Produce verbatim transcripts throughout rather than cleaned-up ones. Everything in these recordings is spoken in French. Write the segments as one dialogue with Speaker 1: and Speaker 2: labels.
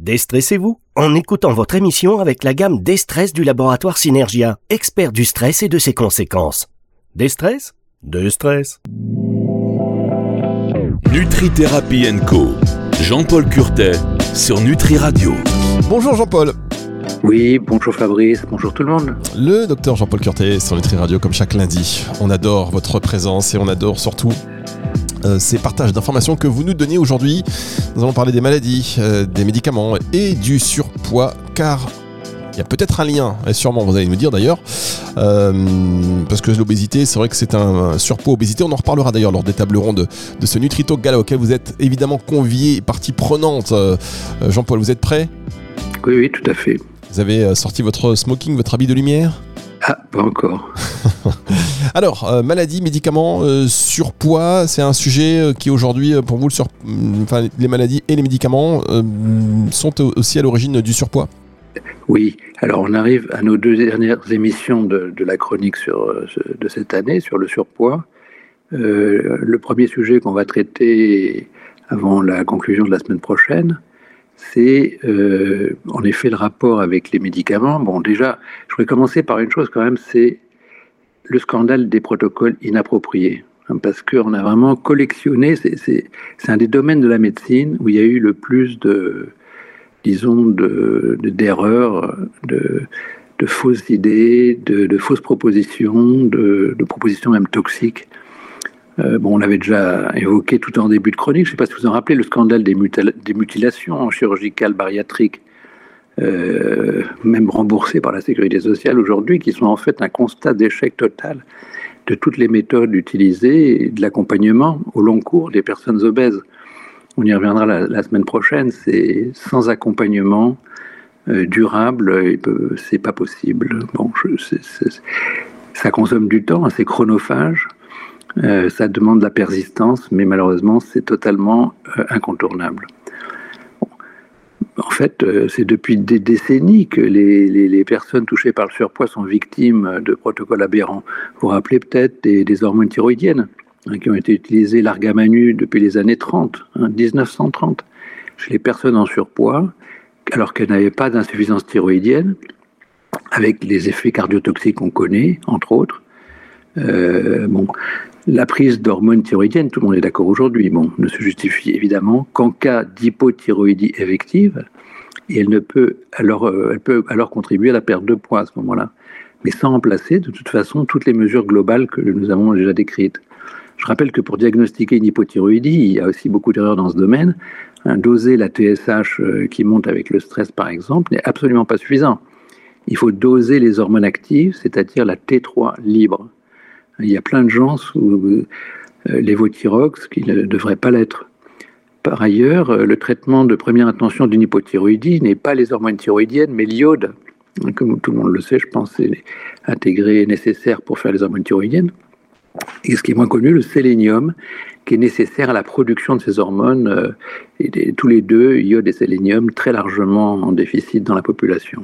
Speaker 1: Déstressez-vous en écoutant votre émission avec la gamme Destress du laboratoire Synergia, expert du stress et de ses conséquences. Destress ? Destress.
Speaker 2: Nutri-Thérapie and Co. Jean-Paul Curtet sur Nutri Radio.
Speaker 3: Bonjour Jean-Paul.
Speaker 4: Oui, bonjour Fabrice, bonjour tout le monde.
Speaker 3: Le docteur Jean-Paul Curtet sur Nutri Radio comme chaque lundi. On adore votre présence et on adore surtout euh, ces partages d'informations que vous nous donnez aujourd'hui. Nous allons parler des maladies, euh, des médicaments et du surpoids car il y a peut-être un lien, et sûrement vous allez nous dire d'ailleurs, euh, parce que l'obésité, c'est vrai que c'est un surpoids obésité. On en reparlera d'ailleurs lors des tables rondes de ce Nutri-Talk Gala auquel vous êtes évidemment convié, partie prenante. Euh, Jean-Paul, vous êtes prêt ?
Speaker 4: Oui, oui, tout à fait.
Speaker 3: Vous avez sorti votre smoking, votre habit de lumière ?
Speaker 4: Ah, pas encore.
Speaker 3: Alors, euh, maladies, médicaments, euh, surpoids, c'est un sujet euh, qui aujourd'hui, euh, pour vous, le sur... enfin, les maladies et les médicaments euh, sont aussi à l'origine du surpoids ?
Speaker 4: Oui, alors on arrive à nos deux dernières émissions de, de la chronique sur, de cette année sur le surpoids. Euh, le premier sujet qu'on va traiter avant la conclusion de la semaine prochaine, c'est euh, en effet le rapport avec les médicaments. Bon, déjà, je voudrais commencer par une chose quand même, c'est le scandale des protocoles inappropriés. Hein, parce qu'on a vraiment collectionné, c'est, c'est, c'est un des domaines de la médecine où il y a eu le plus de... disons, de, de, d'erreurs, de, de fausses idées, de, de fausses propositions, de, de propositions même toxiques. Euh, bon, on l'avait déjà évoqué tout en début de chronique, je ne sais pas si vous vous en rappelez, le scandale des, mutil- des mutilations chirurgicales bariatriques, euh, même remboursées par la Sécurité sociale aujourd'hui, qui sont en fait un constat d'échec total de toutes les méthodes utilisées et de l'accompagnement au long cours des personnes obèses. On y reviendra la, la semaine prochaine, c'est sans accompagnement euh, durable, peut, c'est pas possible. Bon, je, c'est, c'est, ça consomme du temps, c'est chronophage, euh, ça demande de la persistance, mais malheureusement, c'est totalement euh, incontournable. Bon. En fait, euh, c'est depuis des décennies que les, les, les personnes touchées par le surpoids sont victimes de protocoles aberrants. Vous vous rappelez peut-être des, des hormones thyroïdiennes qui ont été utilisés larga manu depuis les années trente, hein, dix-neuf cent trente, chez les personnes en surpoids, alors qu'elles n'avaient pas d'insuffisance thyroïdienne, avec les effets cardiotoxiques qu'on connaît, entre autres. Euh, bon, la prise d'hormones thyroïdiennes, tout le monde est d'accord aujourd'hui, bon, ne se justifie évidemment qu'en cas d'hypothyroïdie effective, et elle ne peut alors, euh, elle peut alors contribuer à la perte de poids à ce moment-là, mais sans remplacer de toute façon toutes les mesures globales que nous avons déjà décrites. Je rappelle que pour diagnostiquer une hypothyroïdie, il y a aussi beaucoup d'erreurs dans ce domaine. Un doser la T S H euh, qui monte avec le stress, par exemple, n'est absolument pas suffisant. Il faut doser les hormones actives, c'est-à-dire la T trois libre. Il y a plein de gens sous euh, l'évothyrox qui ne devraient pas l'être. Par ailleurs, euh, le traitement de première intention d'une hypothyroïdie n'est pas les hormones thyroïdiennes, mais l'iode. Comme tout le monde le sait, je pense, c'est intégré et nécessaire pour faire les hormones thyroïdiennes. Et ce qui est moins connu, le sélénium, qui est nécessaire à la production de ces hormones, euh, et des, tous les deux, iode et sélénium, très largement en déficit dans la population.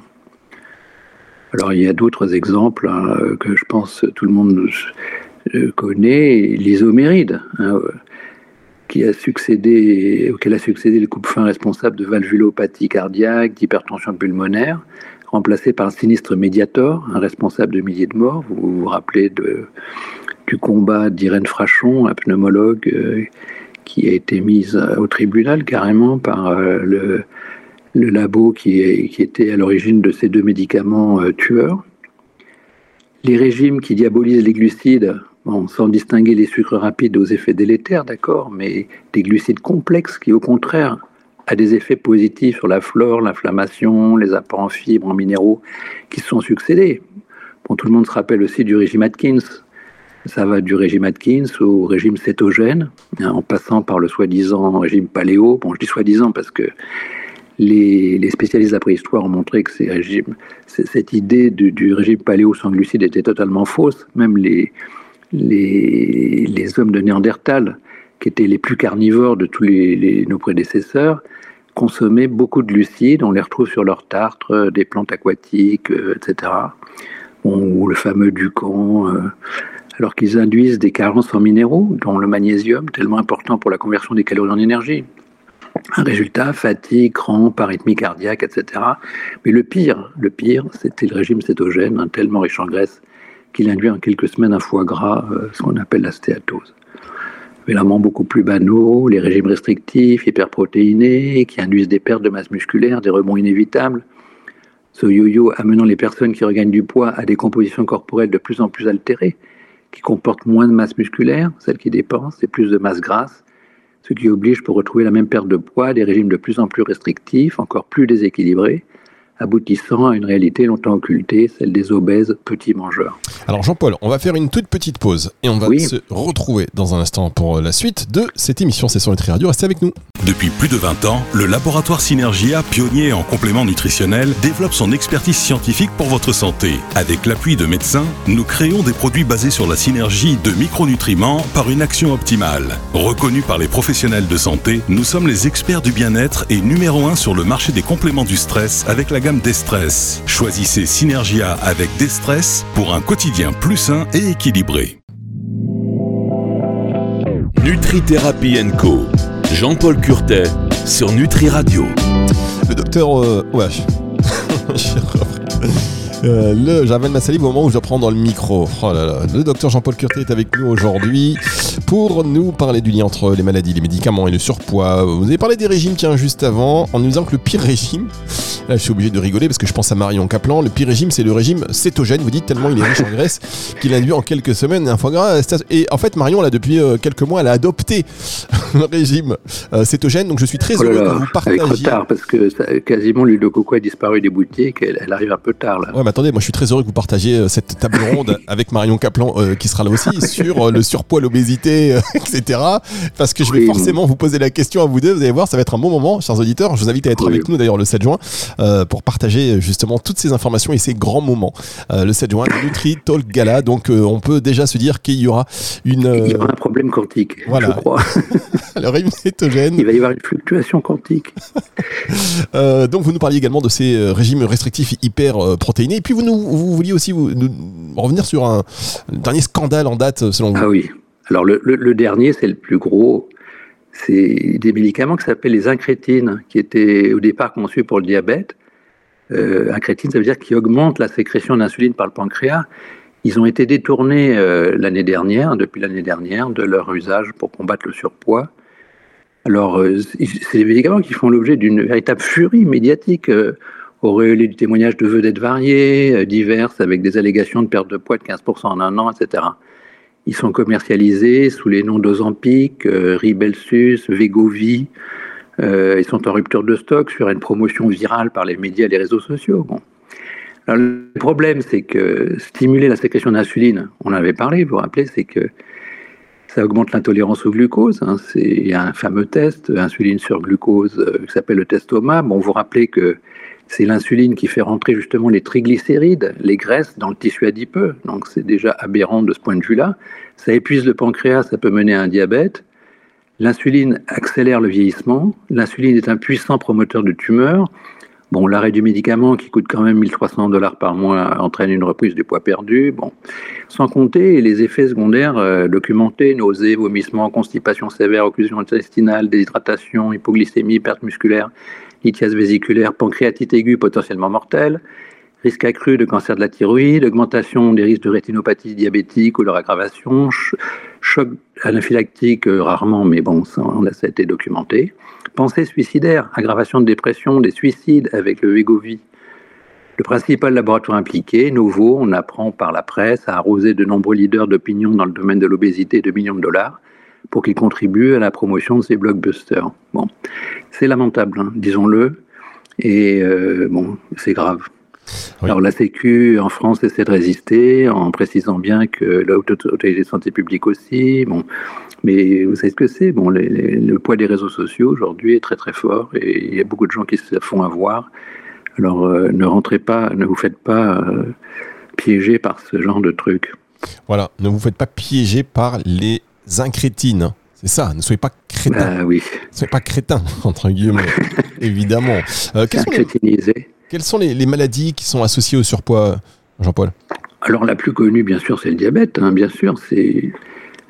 Speaker 4: Alors il y a d'autres exemples hein, que je pense tout le monde euh, connaît, l'isoméride, hein, euh, qui a succédé, auquel a succédé le coupe-fin responsable de valvulopathie cardiaque, d'hypertension pulmonaire, remplacé par un sinistre Mediator, un responsable de milliers de morts. Vous vous rappelez de... du combat d'Irène Frachon, un pneumologue euh, qui a été mise au tribunal carrément par euh, le, le labo qui, est, qui était à l'origine de ces deux médicaments euh, tueurs. Les régimes qui diabolisent les glucides, bon, sans distinguer les sucres rapides aux effets délétères, d'accord, mais des glucides complexes qui, au contraire, a des effets positifs sur la flore, l'inflammation, les apports en fibres, en minéraux, qui se sont succédés. Bon, tout le monde se rappelle aussi du régime Atkins. Ça va du régime Atkins au régime cétogène, hein, en passant par le soi-disant régime paléo. Bon, je dis soi-disant parce que les, les spécialistes de la préhistoire ont montré que ces régimes, cette idée du, du régime paléo sans glucides était totalement fausse. Même les, les, les hommes de Néandertal, qui étaient les plus carnivores de tous les, les, nos prédécesseurs, consommaient beaucoup de glucides. On les retrouve sur leur tartre, des plantes aquatiques, euh, et cetera. Bon, ou le fameux Ducan... Euh, alors qu'ils induisent des carences en minéraux, dont le magnésium, tellement important pour la conversion des calories en énergie. Un résultat, fatigue, crampes, arythmie cardiaque, et cetera. Mais le pire, le pire, c'était le régime cétogène, hein, tellement riche en graisse, qu'il induit en quelques semaines un foie gras, euh, ce qu'on appelle la stéatose. Évidemment beaucoup plus banaux, les régimes restrictifs, hyperprotéinés, qui induisent des pertes de masse musculaire, des rebonds inévitables. Ce yo-yo amenant les personnes qui regagnent du poids à des compositions corporelles de plus en plus altérées, qui comportent moins de masse musculaire, celles qui dépensent, et plus de masse grasse, ce qui oblige pour retrouver la même perte de poids à des régimes de plus en plus restrictifs, encore plus déséquilibrés, aboutissant à une réalité longtemps occultée, celle des obèses petits mangeurs.
Speaker 3: Alors Jean-Paul, on va faire une toute petite pause et on va oui. se retrouver dans un instant pour la suite de cette émission. C'est sur Nutri Radio, restez avec nous.
Speaker 2: Depuis plus de vingt ans, le laboratoire Synergia, pionnier en compléments nutritionnels, développe son expertise scientifique pour votre santé. Avec l'appui de médecins, nous créons des produits basés sur la synergie de micronutriments par une action optimale. Reconnus par les professionnels de santé, nous sommes les experts du bien-être et numéro un sur le marché des compléments du stress avec la gamme Destress. Choisissez Synergia avec Destress pour un quotidien plus sain et équilibré. Nutrithérapie and Co. Jean-Paul Curtet sur Nutri Radio.
Speaker 3: Le docteur... Euh, ouais. Euh, le, j'avais ma salive au moment où je prends dans le micro. Oh là là. Le docteur Jean-Paul Curtet est avec nous aujourd'hui pour nous parler du lien entre les maladies, les médicaments et le surpoids. Vous avez parlé des régimes, tiens, juste avant, en nous disant que le pire régime, là je suis obligé de rigoler parce que je pense à Marion Kaplan, le pire régime c'est le régime cétogène, vous dites, tellement il est riche en graisse qu'il induit en quelques semaines un foie gras. Et en fait Marion, là depuis quelques mois, elle a adopté le régime euh, cétogène, donc je suis très
Speaker 4: oh
Speaker 3: heureux
Speaker 4: là,
Speaker 3: que vous partagiez.
Speaker 4: Avec retard, parce que ça, quasiment l'huile de coco a disparu des boutiques, elle, elle arrive un peu tard là.
Speaker 3: Ouais, mais attendez, moi je suis très heureux que vous partagiez cette table ronde avec Marion Kaplan euh, qui sera là aussi sur euh, le surpoids, l'obésité, euh, et cetera. Parce que je vais oui, forcément vous poser la question à vous deux. Vous allez voir, ça va être un bon moment, chers auditeurs. Je vous invite à être oui. avec nous d'ailleurs le sept juin euh, pour partager justement toutes ces informations et ces grands moments. Euh, le sept juin, le Nutri Talk Gala. Donc euh, on peut déjà se dire qu'il y aura une. Euh...
Speaker 4: Il y aura un problème quantique, voilà. je crois.
Speaker 3: Le régime cétogène.
Speaker 4: Il va y avoir une fluctuation quantique.
Speaker 3: euh, donc vous nous parliez également de ces euh, régimes restrictifs hyper euh, protéinés. Et puis vous nous vous vouliez aussi vous, nous, revenir sur un, un dernier scandale en date selon vous.
Speaker 4: Ah oui. Alors le, le, le dernier, c'est le plus gros. C'est des médicaments qui s'appellent les incrétines, qui étaient au départ conçus pour le diabète. Euh, incrétines, ça veut dire qu'ils augmentent la sécrétion d'insuline par le pancréas. Ils ont été détournés euh, l'année dernière, depuis l'année dernière, de leur usage pour combattre le surpoids. Alors, euh, c'est des médicaments qui font l'objet d'une véritable furie médiatique, euh, auréolée du témoignage de vedettes variées, euh, diverses, avec des allégations de perte de poids de quinze pour cent en un an, et cetera. Ils sont commercialisés sous les noms d'Ozempic, euh, Rybelsus, Wegovy. Euh, ils sont en rupture de stock sur une promotion virale par les médias et les réseaux sociaux. Bon. Alors, le problème, c'est que stimuler la sécrétion d'insuline, on en avait parlé, vous vous rappelez, c'est que ça augmente l'intolérance au glucose. Hein. C'est, il y a un fameux test, insuline sur glucose, euh, qui s'appelle le test O M A. Bon, vous vous rappelez que c'est l'insuline qui fait rentrer justement les triglycérides, les graisses, dans le tissu adipeux. Donc c'est déjà aberrant de ce point de vue-là. Ça épuise le pancréas, ça peut mener à un diabète. L'insuline accélère le vieillissement. L'insuline est un puissant promoteur de tumeurs. Bon, l'arrêt du médicament, qui coûte quand même mille trois cents dollars par mois, entraîne une reprise du poids perdu. Bon, sans compter les effets secondaires euh, documentés, nausées, vomissements, constipation sévère, occlusion intestinale, déshydratation, hypoglycémie, perte musculaire, lithiase vésiculaire, pancréatite aiguë potentiellement mortelle, risque accru de cancer de la thyroïde, augmentation des risques de rétinopathie diabétique ou leur aggravation, ch- choc anaphylactique euh, rarement, mais bon, ça, ça a été documenté. Pensée suicidaire, aggravation de dépression, des suicides avec le Wegovy. Le principal laboratoire impliqué, Novo, on apprend par la presse, a arrosé de nombreux leaders d'opinion dans le domaine de l'obésité de millions de dollars pour qu'ils contribuent à la promotion de ces blockbusters. Bon, c'est lamentable, hein, disons-le, et euh, bon, c'est grave. Oui. Alors la Sécu en France essaie de résister en précisant bien que l'autorité de santé publique aussi. Bon, mais vous savez ce que c'est. Bon, les, les, le poids des réseaux sociaux aujourd'hui est très très fort et il y a beaucoup de gens qui se font avoir. Alors euh, ne rentrez pas, ne vous faites pas euh, piéger par ce genre de trucs.
Speaker 3: Voilà, ne vous faites pas piéger par les incrétines. C'est ça, ne soyez pas crétins.
Speaker 4: Bah, oui.
Speaker 3: Ne soyez pas crétins, entre guillemets, évidemment. Euh, quels sont les... Quelles sont les, les maladies qui sont associées au surpoids, Jean-Paul ?
Speaker 4: Alors la plus connue, bien sûr, c'est le diabète. Hein, bien sûr, c'est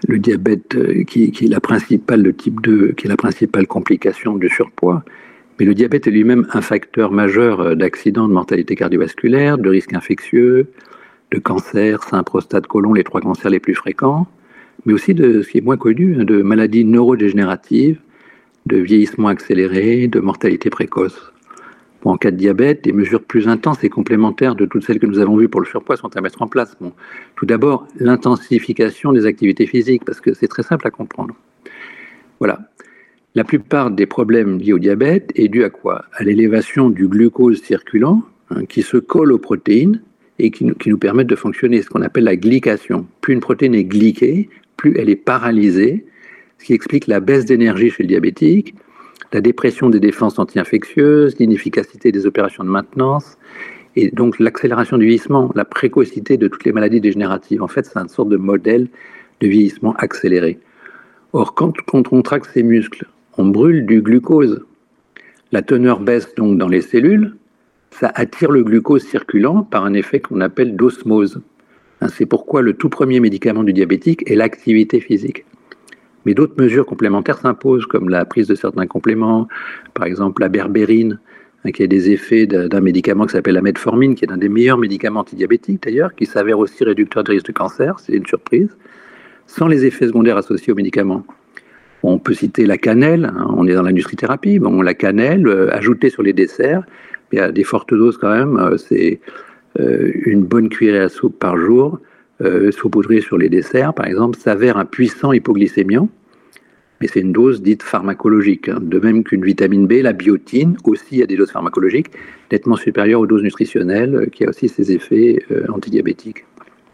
Speaker 4: le diabète euh, qui, qui est la principale, le type deux, qui est la principale complication du surpoids. Mais le diabète est lui-même un facteur majeur d'accidents, de mortalité cardiovasculaire, de risques infectieux, de cancer, sein, prostate, côlon, les trois cancers les plus fréquents, mais aussi de ce qui est moins connu, de maladies neurodégénératives, de vieillissement accéléré, de mortalité précoce. Bon, en cas de diabète, des mesures plus intenses et complémentaires de toutes celles que nous avons vues pour le surpoids sont à mettre en place. Bon, tout d'abord, l'intensification des activités physiques, parce que c'est très simple à comprendre. Voilà. La plupart des problèmes liés au diabète est dû à quoi? À l'élévation du glucose circulant, hein, qui se colle aux protéines et qui nous, qui nous permettent de fonctionner, ce qu'on appelle la glycation. Plus une protéine est glyquée, plus elle est paralysée, ce qui explique la baisse d'énergie chez le diabétique, la dépression des défenses anti-infectieuses, l'inefficacité des opérations de maintenance, et donc l'accélération du vieillissement, la précocité de toutes les maladies dégénératives. En fait, c'est une sorte de modèle de vieillissement accéléré. Or, quand, quand on contracte ces muscles, on brûle du glucose. La teneur baisse donc dans les cellules, ça attire le glucose circulant par un effet qu'on appelle d'osmose. C'est pourquoi le tout premier médicament du diabétique est l'activité physique. Mais d'autres mesures complémentaires s'imposent, comme la prise de certains compléments, par exemple la berbérine, hein, qui a des effets d'un médicament qui s'appelle la metformine, qui est un des meilleurs médicaments antidiabétiques d'ailleurs, qui s'avère aussi réducteur de risque de cancer, c'est une surprise, sans les effets secondaires associés aux médicaments. On peut citer la cannelle, hein, on est dans l'industrie thérapie, bon, la cannelle euh, ajoutée sur les desserts, mais à des fortes doses quand même, euh, c'est euh, une bonne cuillerée à soupe par jour, euh, saupoudrée sur les desserts par exemple, s'avère un puissant hypoglycémiant, mais c'est une dose dite pharmacologique, hein, de même qu'une vitamine B, la biotine, aussi à des doses pharmacologiques, nettement supérieures aux doses nutritionnelles, euh, qui a aussi ses effets euh, antidiabétiques.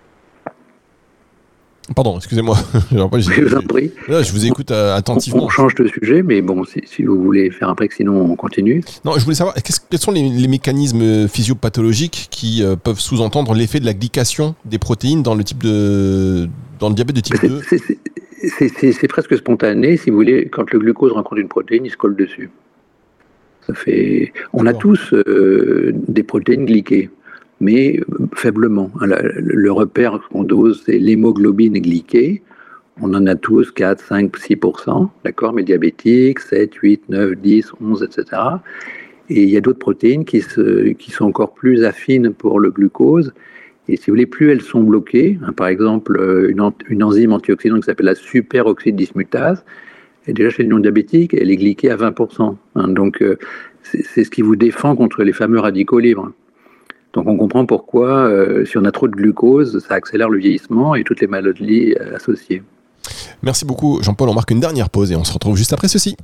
Speaker 3: Pardon, excusez-moi.
Speaker 4: je vous en prie.
Speaker 3: Là, je vous écoute euh, attentivement.
Speaker 4: On change de sujet, mais bon, si, si vous voulez faire un break, sinon on continue.
Speaker 3: Non, je voulais savoir, quels sont les, les mécanismes physiopathologiques qui euh, peuvent sous-entendre l'effet de la glycation des protéines dans le, type de, dans le diabète de type
Speaker 4: c'est,
Speaker 3: deux?
Speaker 4: c'est, c'est, c'est, c'est presque spontané, si vous voulez. Quand le glucose rencontre une protéine, il se colle dessus. Ça fait... On D'accord. a tous euh, des protéines glyquées, mais faiblement. Le repère qu'on dose, c'est l'hémoglobine glyquée. On en a tous quatre, cinq, six pour cent, d'accord, mais diabétiques, sept, huit, neuf, dix, onze, et cetera. Et il y a d'autres protéines qui, se, qui sont encore plus affines pour le glucose. Et si vous voulez, plus elles sont bloquées, hein, par exemple, une, une enzyme antioxydante qui s'appelle la superoxyde dismutase, et déjà chez le non-diabétique, elle est glyquée à vingt pour cent. Hein, donc, euh, c'est, c'est ce qui vous défend contre les fameux radicaux libres. Donc on comprend pourquoi, euh, si on a trop de glucose, ça accélère le vieillissement et toutes les maladies euh, associées.
Speaker 3: Merci beaucoup Jean-Paul, on marque une dernière pause et on se retrouve juste après ceci.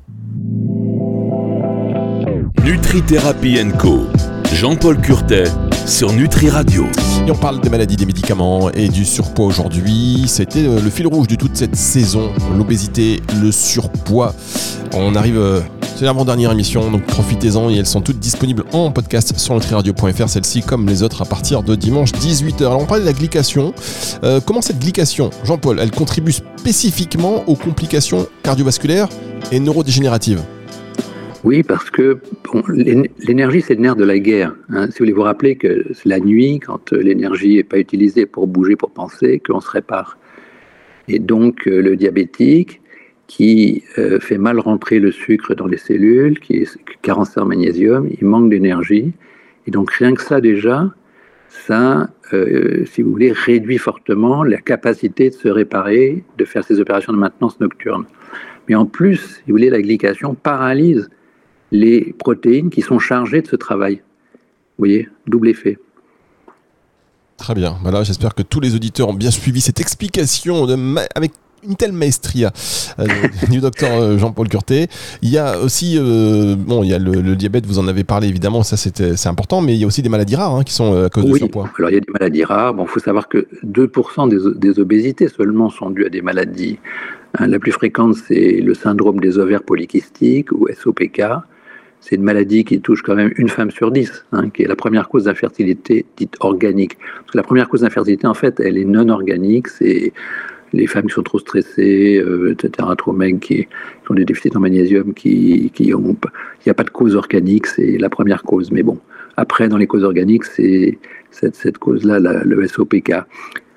Speaker 2: Nutri-Thérapie and Co. Jean-Paul Curtet sur Nutri Radio.
Speaker 3: Et on parle des maladies, des médicaments et du surpoids aujourd'hui. C'était le fil rouge de toute cette saison, l'obésité, le surpoids. On arrive, c'est l'avant-dernière émission, donc profitez-en et elles sont toutes disponibles en podcast sur nutri radio point f r, celle-ci comme les autres à partir de dimanche dix-huit heures. Alors on parlait de la glycation. Euh, comment cette glycation, Jean-Paul, elle contribue spécifiquement aux complications cardiovasculaires et neurodégénératives?
Speaker 4: Oui, parce que bon, l'énergie, c'est le nerf de la guerre. Hein. Si vous voulez vous rappeler que c'est la nuit, quand l'énergie n'est pas utilisée pour bouger, pour penser, qu'on se répare. Et donc, le diabétique, qui euh, fait mal rentrer le sucre dans les cellules, qui est carencé en magnésium, il manque d'énergie. Et donc, rien que ça, déjà, ça, euh, si vous voulez, réduit fortement la capacité de se réparer, de faire ces opérations de maintenance nocturne. Mais en plus, si vous voulez, la glycation paralyse les protéines qui sont chargées de ce travail. Vous voyez, double effet.
Speaker 3: Très bien. Voilà, j'espère que tous les auditeurs ont bien suivi cette explication de ma- avec une telle maestria euh, du docteur Jean-Paul Curtet. Il y a aussi, euh, bon, il y a le, le diabète, vous en avez parlé évidemment, ça c'était, c'est important, mais il y a aussi des maladies rares hein, qui sont euh, à cause
Speaker 4: oui,
Speaker 3: du surpoids.
Speaker 4: Alors il y a des maladies rares. Bon, il faut savoir que deux pour cent des, des obésités seulement sont dues à des maladies. Hein, la plus fréquente, c'est le syndrome des ovaires polykystiques ou S O P K. C'est une maladie qui touche quand même une femme sur dix, hein, qui est la première cause d'infertilité dite organique. Parce que la première cause d'infertilité, en fait, elle est non organique. C'est les femmes qui sont trop stressées, euh, et cetera, trop maigres, qui, qui ont des déficits en magnésium, qui, qui ont, il n'y a pas de cause organique, c'est la première cause. Mais bon, après, dans les causes organiques, c'est cette, cette cause-là, la, le S O P K.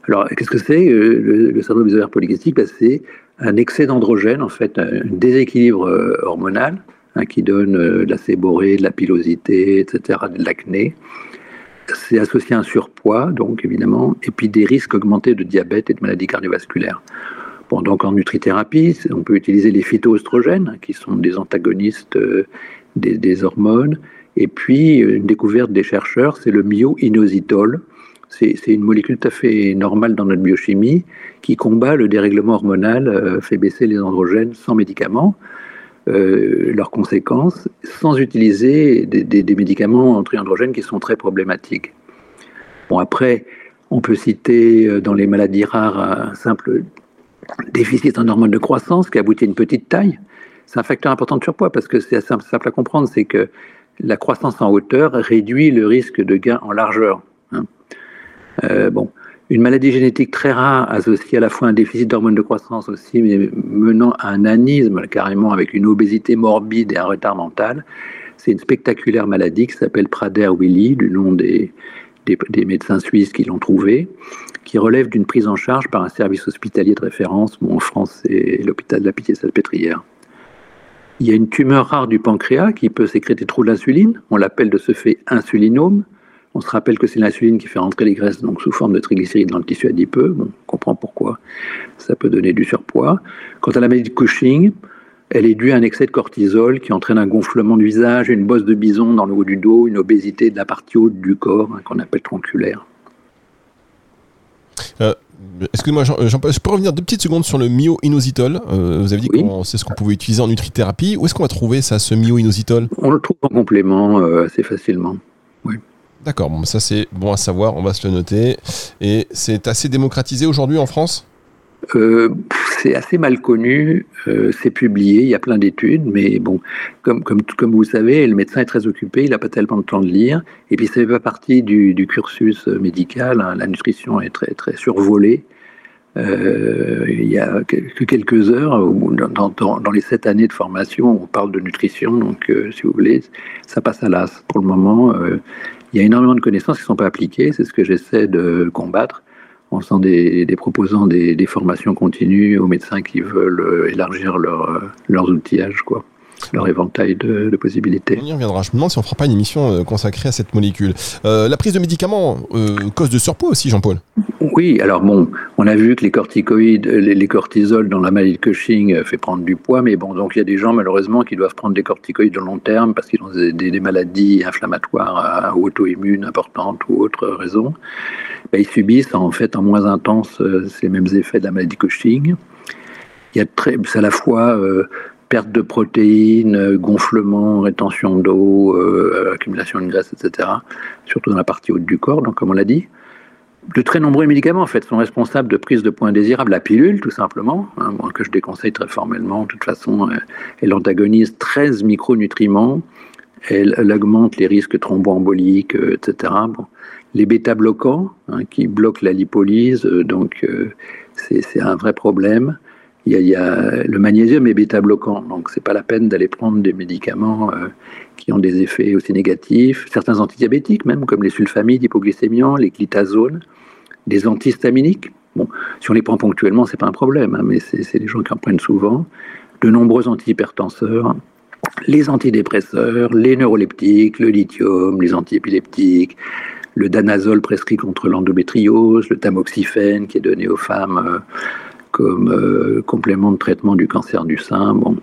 Speaker 4: Alors, qu'est-ce que c'est euh, le, le syndrome isomère polykystique? Ben, c'est un excès d'androgène, en fait, un déséquilibre euh, hormonal hein, qui donne euh, de la séborrhée, de la pilosité, et cetera, de l'acné. C'est associé à un surpoids, donc évidemment, et puis des risques augmentés de diabète et de maladies cardiovasculaires. Bon, donc en nutrithérapie, on peut utiliser les phytoœstrogènes, qui sont des antagonistes euh, des, des hormones. Et puis, une découverte des chercheurs, c'est le myo-inositol. C'est, c'est une molécule tout à fait normale dans notre biochimie qui combat le dérèglement hormonal, euh, fait baisser les androgènes sans médicaments, euh, leurs conséquences, sans utiliser des, des, des médicaments anti-androgènes qui sont très problématiques. Bon, après, on peut citer dans les maladies rares un simple déficit en hormones de croissance qui aboutit à une petite taille. C'est un facteur important de surpoids parce que c'est assez simple à comprendre, c'est que la croissance en hauteur réduit le risque de gain en largeur. Hein. Euh, bon, une maladie génétique très rare associée à la fois à un déficit d'hormones de croissance aussi, mais menant à un anisme carrément avec une obésité morbide et un retard mental, c'est une spectaculaire maladie qui s'appelle Prader-Willi, du nom des, des, des médecins suisses qui l'ont trouvée, qui relève d'une prise en charge par un service hospitalier de référence. Bon, en France, c'est l'hôpital de la Pitié-Salpêtrière. Il y a une tumeur rare du pancréas qui peut sécréter trop d'insuline. On l'appelle de ce fait insulinome. On se rappelle que c'est l'insuline qui fait rentrer les graisses donc sous forme de triglycérides dans le tissu adipeux. Bon, on comprend pourquoi ça peut donner du surpoids. Quant à la maladie de Cushing, elle est due à un excès de cortisol qui entraîne un gonflement du visage, une bosse de bison dans le haut du dos, une obésité de la partie haute du corps hein, qu'on appelle tronculaire.
Speaker 3: Euh, excuse-moi Jean, Jean-Paul, je peux revenir deux petites secondes sur le myo-inositol. Euh, vous avez dit
Speaker 4: oui.
Speaker 3: que c'est ce qu'on pouvait utiliser en nutrithérapie. Où est-ce qu'on va trouver ça, ce myo-inositol?
Speaker 4: On le trouve en complément euh, assez facilement. Oui.
Speaker 3: D'accord, bon, ça c'est bon à savoir, on va se le noter. Et c'est assez démocratisé aujourd'hui en France?
Speaker 4: Euh, c'est assez mal connu, euh, c'est publié, il y a plein d'études, mais bon, comme, comme, comme vous le savez, le médecin est très occupé, il n'a pas tellement de temps de lire, et puis ça ne fait pas partie du, du cursus médical, hein, la nutrition est très, très survolée. Euh, il y a que quelques heures, dans, dans, dans les sept années de formation, on parle de nutrition, donc euh, si vous voulez, ça passe à l'as. Pour le moment, euh, il y a énormément de connaissances qui ne sont pas appliquées, c'est ce que j'essaie de combattre, en faisant des, des proposant des, des formations continues aux médecins qui veulent élargir leur, leurs outillages, quoi, leur éventail de, de possibilités.
Speaker 3: On y reviendra. Je me demande si on ne fera pas une émission consacrée à cette molécule. Euh, la prise de médicaments euh, cause de surpoids aussi, Jean-Paul?
Speaker 4: Oui, alors bon, on a vu que les corticoïdes, les, les cortisols dans la maladie de Cushing fait prendre du poids, mais bon, donc il y a des gens malheureusement qui doivent prendre des corticoïdes de long terme parce qu'ils ont des, des maladies inflammatoires ou auto-immunes importantes ou autres raisons. Ben, ils subissent en fait en moins intense euh, ces mêmes effets de la maladie Cushing. Il y a très, c'est à la fois euh, perte de protéines, gonflement, rétention d'eau, euh, accumulation de graisse, et cetera. Surtout dans la partie haute du corps, donc comme on l'a dit. De très nombreux médicaments en fait sont responsables de prise de poids indésirable. La pilule, tout simplement, hein, bon, que je déconseille très formellement. De toute façon, euh, elle antagonise treize micronutriments. Elle, elle augmente les risques thromboemboliques, euh, et cetera. Bon. Les bêta-bloquants, hein, qui bloquent la lipolyse, euh, donc euh, c'est, c'est un vrai problème. Il y a, il y a le magnésium est bêta-bloquant, donc c'est pas la peine d'aller prendre des médicaments euh, qui ont des effets aussi négatifs. Certains antidiabétiques, même comme les sulfamides hypoglycémiants, les glitazones, des antihistaminiques. Bon, si on les prend ponctuellement, c'est pas un problème, hein, mais c'est, c'est les gens qui en prennent souvent. De nombreux antihypertenseurs, les antidépresseurs, les neuroleptiques, le lithium, les antiépileptiques, le danazol prescrit contre l'endométriose, le tamoxifène qui est donné aux femmes euh, comme euh, complément de traitement du cancer du sein. Bon,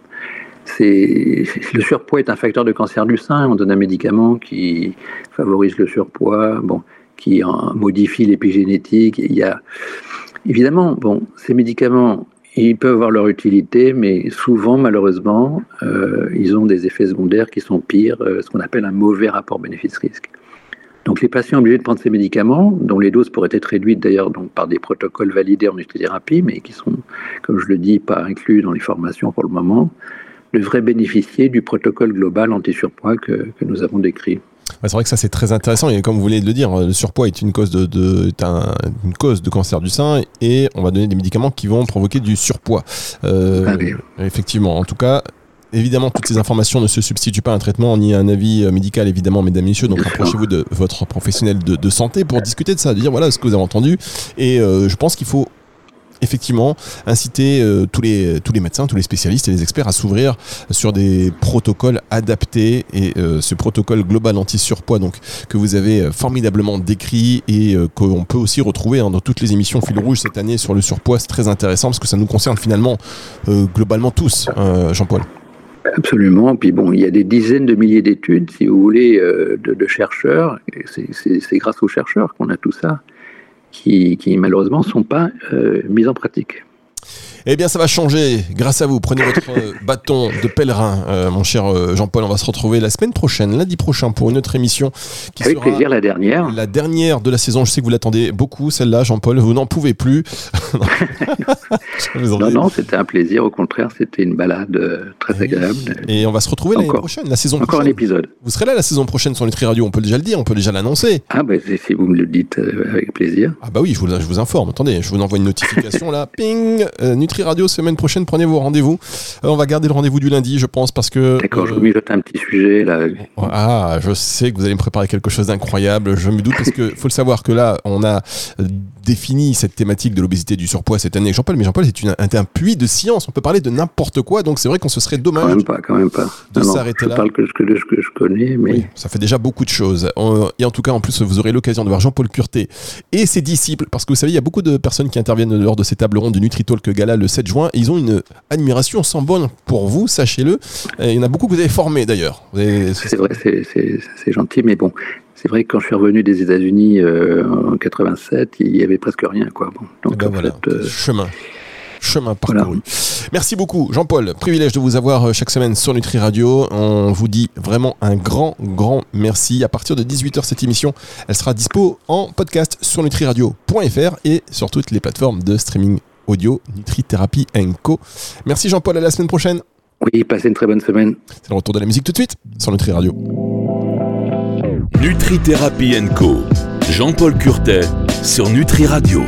Speaker 4: c'est, le surpoids est un facteur de cancer du sein. On donne un médicament qui favorise le surpoids, bon, qui en modifie l'épigénétique. Il y a évidemment, bon, ces médicaments, ils peuvent avoir leur utilité, mais souvent, malheureusement, euh, ils ont des effets secondaires qui sont pires, euh, ce qu'on appelle un mauvais rapport bénéfice-risque. Donc les patients obligés de prendre ces médicaments, dont les doses pourraient être réduites d'ailleurs donc, par des protocoles validés en nutrithérapie, mais qui sont, comme je le dis, pas inclus dans les formations pour le moment, devraient bénéficier du protocole global anti-surpoids que, que nous avons décrit.
Speaker 3: Ouais, c'est vrai que ça c'est très intéressant et comme vous venez de le dire, le surpoids est une cause de, de, est un, une cause de cancer du sein et on va donner des médicaments qui vont provoquer du surpoids. Euh,
Speaker 4: ah, oui.
Speaker 3: Effectivement, en tout cas, évidemment, toutes ces informations ne se substituent pas à un traitement ni à un avis médical, évidemment, mesdames et messieurs. Donc, rapprochez-vous de votre professionnel de, de santé pour discuter de ça, de dire voilà ce que vous avez entendu. Et euh, je pense qu'il faut effectivement inciter euh, tous les tous les médecins, tous les spécialistes et les experts à s'ouvrir sur des protocoles adaptés et euh, ce protocole global anti-surpoids donc que vous avez formidablement décrit et euh, qu'on peut aussi retrouver hein, dans toutes les émissions Fil Rouge cette année sur le surpoids, c'est très intéressant parce que ça nous concerne finalement euh, globalement tous, euh, Jean-Paul.
Speaker 4: Absolument. Puis bon, il y a des dizaines de milliers d'études, si vous voulez, euh, de, de chercheurs. Et c'est, c'est, c'est grâce aux chercheurs qu'on a tout ça. Qui, qui malheureusement ne sont pas euh, mises en pratique.
Speaker 3: Eh bien, ça va changer grâce à vous. Prenez votre euh, bâton de pèlerin, euh, mon cher euh, Jean-Paul. On va se retrouver la semaine prochaine, lundi prochain, pour une autre émission qui
Speaker 4: Avec
Speaker 3: sera
Speaker 4: plaisir, la dernière.
Speaker 3: La dernière de la saison. Je sais que vous l'attendez beaucoup, celle-là, Jean-Paul. Vous n'en pouvez plus.
Speaker 4: non, non, c'était un plaisir. Au contraire, c'était une balade euh, très agréable.
Speaker 3: Et on va se retrouver l'année prochaine, la saison
Speaker 4: encore
Speaker 3: prochaine.
Speaker 4: Encore un épisode.
Speaker 3: Vous serez là la saison prochaine sur Nutri Radio. On peut déjà le dire, on peut déjà l'annoncer.
Speaker 4: Ah, ben bah, si vous me le dites euh, avec plaisir.
Speaker 3: Ah, bah oui, je vous, je vous informe. Attendez, je vous envoie une notification là. Ping euh, Nutri Radio, semaine prochaine. Prenez vos rendez-vous. Euh, on va garder le rendez-vous du lundi, je pense, parce que...
Speaker 4: D'accord, euh, je vous mijote un petit sujet, là.
Speaker 3: Ah, je sais que vous allez me préparer quelque chose d'incroyable. Je me doute, parce qu'il faut le savoir que là, on a défini cette thématique de l'obésité et du surpoids cette année avec Jean-Paul, mais Jean-Paul, c'est une, un, un puits de science. On peut parler de n'importe quoi, donc c'est vrai qu'on se serait dommage...
Speaker 4: Quand même pas, quand même pas.
Speaker 3: De
Speaker 4: non,
Speaker 3: s'arrêter
Speaker 4: non,
Speaker 3: là.
Speaker 4: Je parle que, que, que, que je connais, mais...
Speaker 3: Oui, ça fait déjà beaucoup de choses. Et en tout cas, en plus, vous aurez l'occasion de voir Jean-Paul Curtet et ses disciples, parce que vous savez, il y a beaucoup de personnes qui interviennent lors de ces tables rondes du NutriTalk Gala le sept juin, et ils ont une admiration sans borne pour vous, sachez-le. Et il y en a beaucoup que vous avez formés d'ailleurs. Vous avez...
Speaker 4: C'est vrai, c'est, c'est, c'est gentil, mais bon, c'est vrai que quand je suis revenu des États-Unis euh, en quatre-vingt-sept, il y avait presque rien, quoi. Bon, donc
Speaker 3: ben
Speaker 4: en
Speaker 3: voilà,
Speaker 4: fait, euh...
Speaker 3: chemin. Chemin parcouru.
Speaker 4: Voilà.
Speaker 3: Merci beaucoup, Jean-Paul. Privilège de vous avoir chaque semaine sur Nutri Radio. On vous dit vraiment un grand, grand merci. À partir de dix-huit heures, cette émission, elle sera dispo en podcast sur nutriradio point f r et sur toutes les plateformes de streaming audio Nutri-Thérapie and Co. Merci Jean-Paul, à la semaine prochaine.
Speaker 4: Oui, passez une très bonne semaine.
Speaker 3: C'est le retour de la musique tout de suite sur Nutri Radio.
Speaker 2: Nutri-Thérapie and Co. Jean-Paul Curtet sur Nutri Radio.